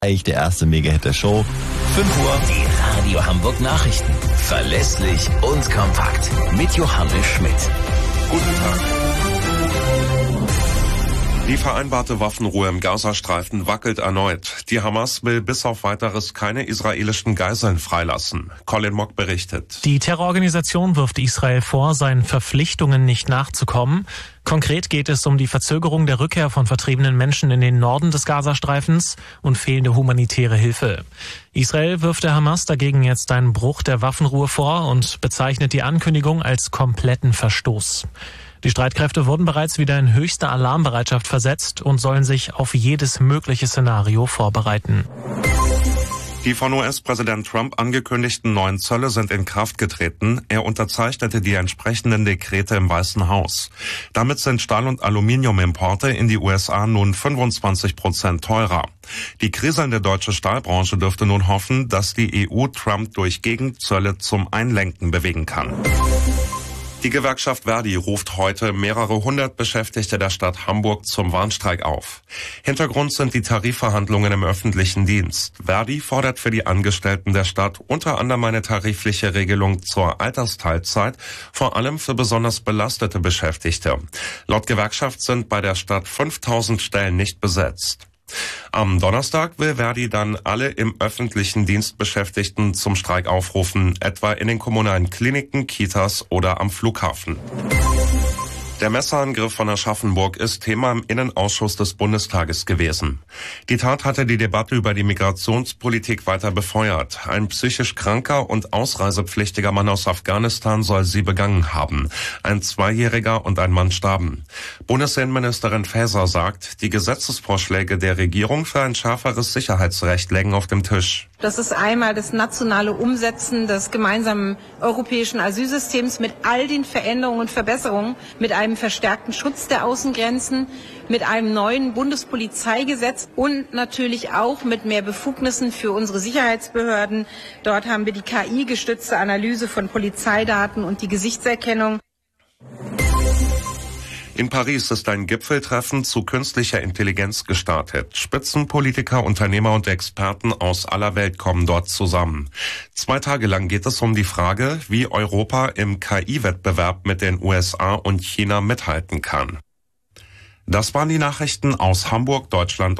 Eigentlich der erste Mega-Hit der Show. 5 Uhr. Die Radio Hamburg Nachrichten. Verlässlich und kompakt. Mit Johannes Schmidt. Guten Tag. Die vereinbarte Waffenruhe im Gazastreifen wackelt erneut. Die Hamas will bis auf Weiteres keine israelischen Geiseln freilassen. Colin Mock berichtet. Die Terrororganisation wirft Israel vor, seinen Verpflichtungen nicht nachzukommen. Konkret geht es um die Verzögerung der Rückkehr von vertriebenen Menschen in den Norden des Gazastreifens und fehlende humanitäre Hilfe. Israel wirft der Hamas dagegen jetzt einen Bruch der Waffenruhe vor und bezeichnet die Ankündigung als kompletten Verstoß. Die Streitkräfte wurden bereits wieder in höchste Alarmbereitschaft versetzt und sollen sich auf jedes mögliche Szenario vorbereiten. Die von US-Präsident Trump angekündigten neuen Zölle sind in Kraft getreten. Er unterzeichnete die entsprechenden Dekrete im Weißen Haus. Damit sind Stahl- und Aluminiumimporte in die USA nun 25% teurer. Die kriselnde deutsche Stahlbranche dürfte nun hoffen, dass die EU Trump durch Gegenzölle zum Einlenken bewegen kann. Die Gewerkschaft Verdi ruft heute mehrere hundert Beschäftigte der Stadt Hamburg zum Warnstreik auf. Hintergrund sind die Tarifverhandlungen im öffentlichen Dienst. Verdi fordert für die Angestellten der Stadt unter anderem eine tarifliche Regelung zur Altersteilzeit, vor allem für besonders belastete Beschäftigte. Laut Gewerkschaft sind bei der Stadt 5000 Stellen nicht besetzt. Am Donnerstag will Verdi dann alle im öffentlichen Dienst Beschäftigten zum Streik aufrufen, etwa in den kommunalen Kliniken, Kitas oder am Flughafen. Der Messerangriff von Aschaffenburg ist Thema im Innenausschuss des Bundestages gewesen. Die Tat hatte die Debatte über die Migrationspolitik weiter befeuert. Ein psychisch kranker und ausreisepflichtiger Mann aus Afghanistan soll sie begangen haben. Ein 2-Jähriger und ein Mann starben. Bundesinnenministerin Faeser sagt, die Gesetzesvorschläge der Regierung für ein schärferes Sicherheitsrecht lägen auf dem Tisch. Das ist einmal das nationale Umsetzen des gemeinsamen europäischen Asylsystems mit all den Veränderungen und Verbesserungen, mit einem verstärkten Schutz der Außengrenzen, mit einem neuen Bundespolizeigesetz und natürlich auch mit mehr Befugnissen für unsere Sicherheitsbehörden. Dort haben wir die KI-gestützte Analyse von Polizeidaten und die Gesichtserkennung. In Paris ist ein Gipfeltreffen zu künstlicher Intelligenz gestartet. Spitzenpolitiker, Unternehmer und Experten aus aller Welt kommen dort zusammen. 2 Tage lang geht es um die Frage, wie Europa im KI-Wettbewerb mit den USA und China mithalten kann. Das waren die Nachrichten aus Hamburg, Deutschland